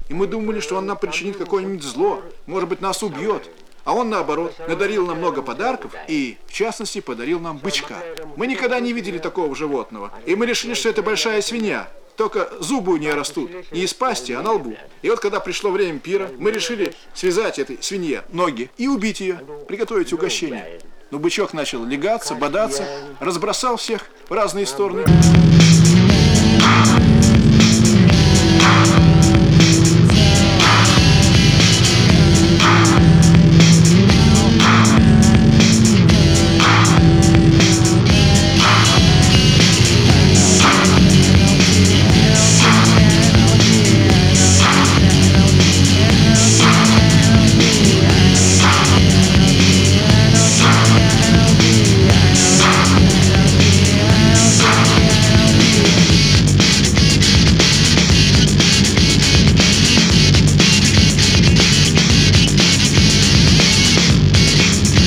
И мы думали, что он нам причинит какое-нибудь зло, может быть, нас убьет. А он, наоборот, надарил нам много подарков и, в частности, подарил нам бычка. Мы никогда не видели такого животного, и мы решили, что это большая свинья. Только зубы у нее растут не из пасти, а на лбу. И вот, когда пришло время пира, мы решили связать этой свинье ноги и убить ее, приготовить угощение. Но бычок начал лягаться, бодаться, разбросал всех в разные стороны.